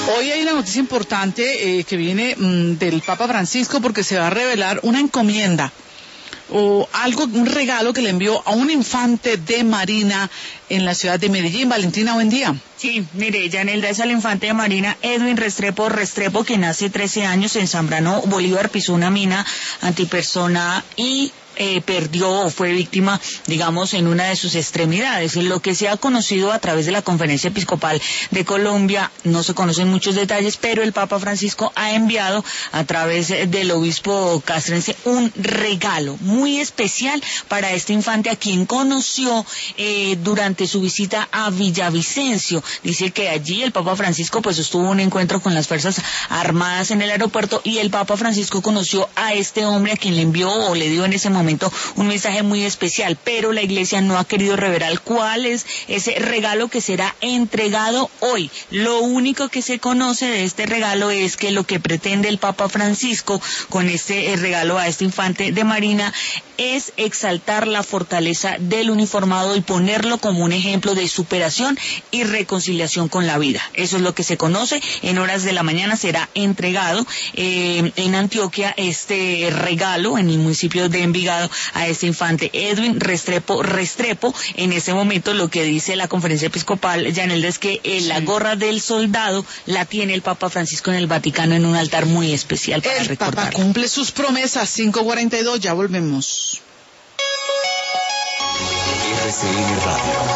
Hoy hay una noticia importante que viene del Papa Francisco porque se va a revelar una encomienda o algo, un regalo que le envió a un infante de Marina en la ciudad de Medellín. Valentina, buen día. Sí, mire, Yanelda, es al infante de Marina Edwin Restrepo, quien hace 13 años en Zambrano, Bolívar, pisó una mina antipersona y perdió o fue víctima, digamos, en una de sus extremidades. Lo que se ha conocido a través de la Conferencia Episcopal de Colombia, no se conocen muchos detalles, pero el Papa Francisco ha enviado a través del obispo castrense un regalo muy especial para este infante, a quien conoció durante su visita a Villavicencio. Dice que allí el Papa Francisco pues sostuvo un encuentro con las Fuerzas Armadas en el aeropuerto, y el Papa Francisco conoció a este hombre a quien le envió o le dio en ese momento un mensaje muy especial, pero la Iglesia no ha querido revelar cuál es ese regalo que será entregado hoy. Lo único que se conoce de este regalo es que lo que pretende el Papa Francisco con este regalo a este infante de Marina es exaltar la fortaleza del uniformado y ponerlo como un ejemplo de superación y reconciliación con la vida. Eso es lo que se conoce. En horas de la mañana será entregado en Antioquia este regalo en el municipio de Envigado a este infante Edwin Restrepo. En este momento lo que dice la Conferencia Episcopal, Yanelda, es que la gorra del soldado la tiene el Papa Francisco en el Vaticano en un altar muy especial para recordarlo. El Papa cumple sus promesas. 5:42, ya volvemos. RCN Radio.